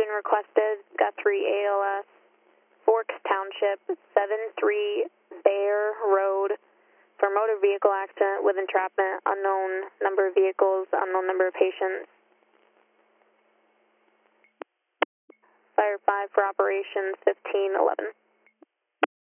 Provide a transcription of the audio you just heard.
being requested, Guthrie ALS, Forks Township, 73 Bear Road, for motor vehicle accident with entrapment, unknown number of vehicles, unknown number of patients. Fire 5 for operations 1511.